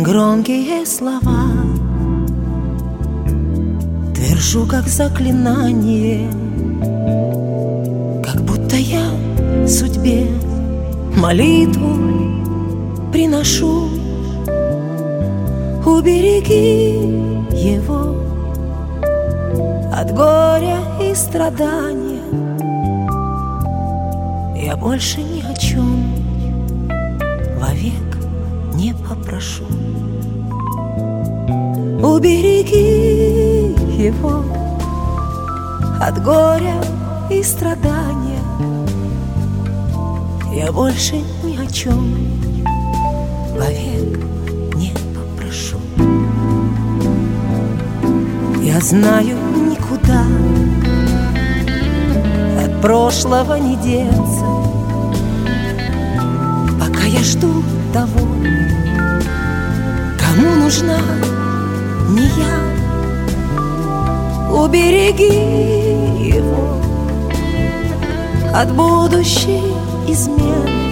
Громкие слова твержу, как заклинание, как будто я судьбе молитву приношу. Убереги его от горя и страдания. Я больше ни о чем вовек не попрошу. Убереги его от горя и страдания. Я больше ни о чем вовек не попрошу. Я знаю, никуда от прошлого не деться, пока я жду того, кому нужна не я. Убереги его от будущей измены,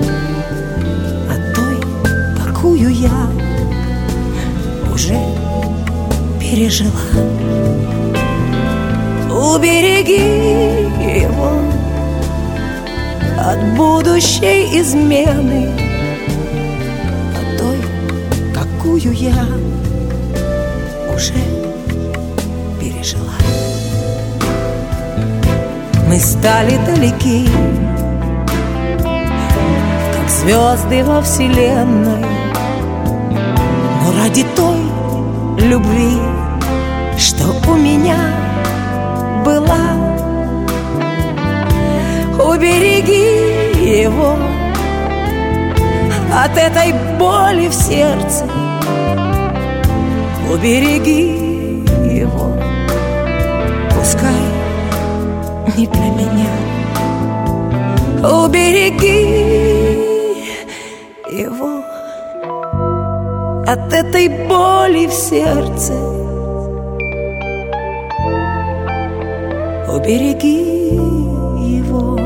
от той, какую я уже пережила. Убереги его от будущей измены, от той, какую я уже пережила. Мы стали далеки, как звезды во вселенной, но ради той любви, что у меня была, убереги его от этой боли в сердце. Убереги его, пускай не для меня. Убереги его от этой боли в сердце. Убереги его.